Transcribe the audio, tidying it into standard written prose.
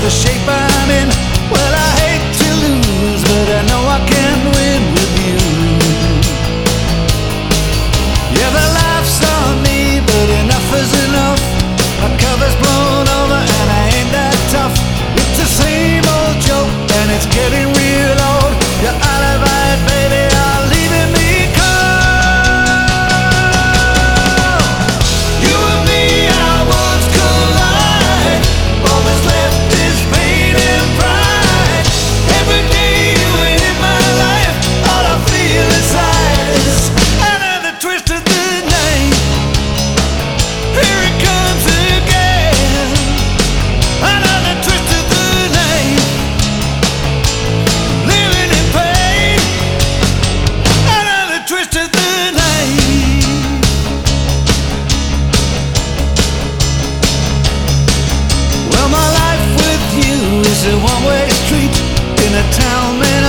the shape I'm in. Well, I hate to lose, but I know I can win with you. Yeah, the laughs on me, but enough is enough. My cover's blown over and I ain't that tough. It's the same old joke and it's getting real old. Your alibi, baby, are leaving me cold. You and me, our worlds collide. All that's left is pain and pride. Every day you ain't in my life, all I feel inside is another twist of the night. Here it comes again. Another twist of the night. Living in pain. Another twist of the night. Well, my life with you is a one-way street in a town, man.